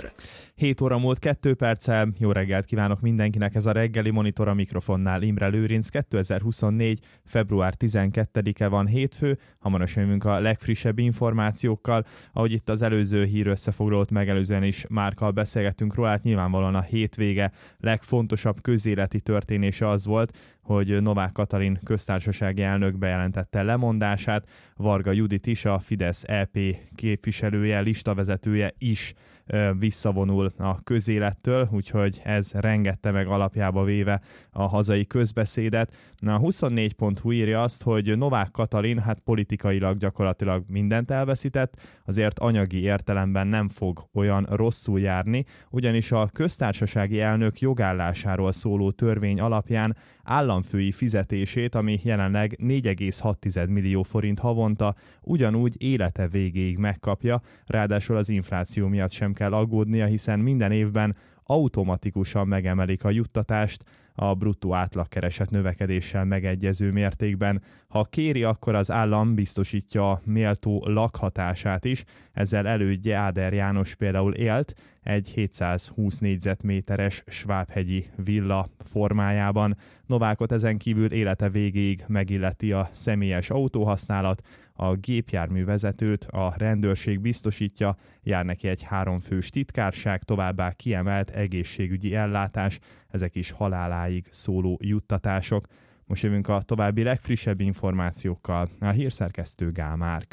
7 óra múlt 2 perccel, jó reggelt kívánok mindenkinek, ez a reggeli monitor, a mikrofonnál Imre Lőrinc. 2024. február 12-e van, hétfő, hamarosan jövünk a legfrissebb információkkal, ahogy itt az előző hír összefoglalót megelőzően is Márkkal beszélgettünk róla, hát nyilvánvalóan a hétvége legfontosabb közéleti történése az volt, hogy Novák Katalin köztársasági elnök bejelentette lemondását, Varga Judit is, a Fidesz EP képviselője, listavezetője is visszavonul a közélettől, úgyhogy ez rengette meg alapjába véve a hazai közbeszédet. A 24.hu írja azt, hogy Novák Katalin hát politikailag gyakorlatilag mindent elveszített, azért anyagi értelemben nem fog olyan rosszul járni, ugyanis a köztársasági elnök jogállásáról szóló törvény alapján államfői fizetését, ami jelenleg 4,6 millió forint havonta, ugyanúgy élete végéig megkapja, ráadásul az infláció miatt sem kell aggódnia, hiszen minden évben automatikusan megemelik a juttatást a bruttó átlagkereset növekedéssel megegyező mértékben. Ha kéri, akkor az állam biztosítja a méltó lakhatását is, ezzel elődje Áder János például élt egy 720 négyzetméteres svábhegyi villa formájában. Novákot ezen kívül élete végéig megilleti a személyes autóhasználat, a gépjárművezetőt a rendőrség biztosítja, jár neki egy 3 fős titkárság, továbbá kiemelt egészségügyi ellátás, ezek is haláláig szóló juttatások. Most jövünk a további legfrissebb információkkal, a hírszerkesztő Gál Márk.